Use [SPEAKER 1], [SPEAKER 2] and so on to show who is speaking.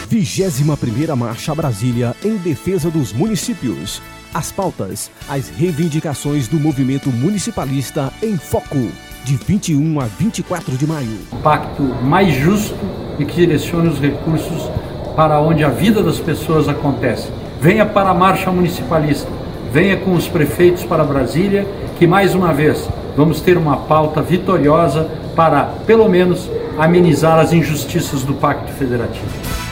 [SPEAKER 1] 21ª Marcha Brasília em defesa dos municípios. As pautas, as reivindicações do movimento municipalista em foco, de 21 a 24 de maio.
[SPEAKER 2] Um pacto mais justo e que direcione os recursos para onde a vida das pessoas acontece. Venha para a Marcha Municipalista, venha com os prefeitos para Brasília, que mais uma vez vamos ter uma pauta vitoriosa para, pelo menos, amenizar as injustiças do Pacto Federativo.